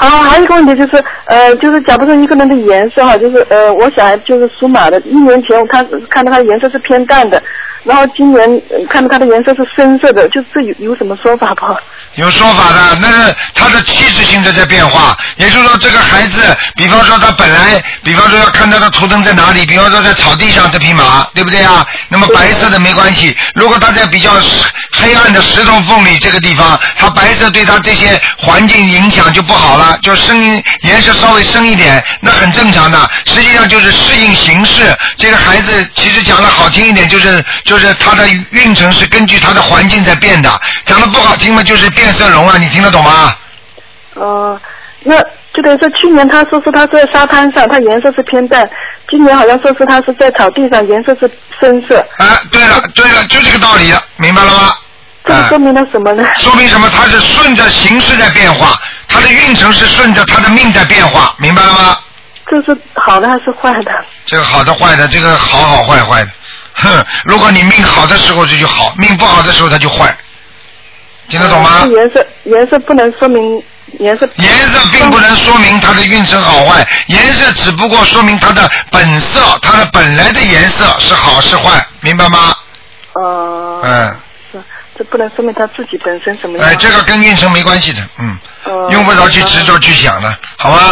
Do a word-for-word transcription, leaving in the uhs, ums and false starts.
啊，还有一个问题就是，呃，就是假如说一个人的颜色哈，就是呃，我小孩就是属马的，一年前我看看到他的颜色是偏淡的，然后今年、呃、看到他的颜色是深色的，就是有有什么说法不？ 有说法的，那是他的气质性质在变化，也就是说这个孩子，比方说他本来，比方说要看他的图腾在哪里，比方说在草地上这匹马，对不对啊？那么白色的没关系，如果他在比较黑暗的石头缝里这个地方，他白色对他这些环境影响就不好了，就声音颜色稍微深一点，那很正常的，实际上就是适应形势。这个孩子其实讲的好听一点，就是就是他的运程是根据他的环境在变的，讲的不好听嘛，就是变色龙啊，你听得懂吗？ 哦、呃，那就等于说去年他说是他在沙滩上，他颜色是偏淡，今年好像说是他是在草地上，颜色是深色。 啊，对了对了，就这个道理了，明白了吗？ 这个说明了什么呢？ 说明什么？他是顺着形势在变化，他的运程是顺着他的命在变化，明白了吗？ 这是好的还是坏的？ 这个好的坏的，这个好好坏坏的。哼，如果你命好的时候这就好，命不好的时候它就坏，听得懂吗？ 呃、颜色颜色不能说明颜色。 颜色并不能说明它的运程好坏，颜色只不过说明它的本色，它的本来的颜色是好是坏，明白吗？ 呃。 嗯。 是，这不能说明他自己本身什么样。 哎，这个跟运程没关系的，嗯， 呃、 用不着去执着去想的，好吧？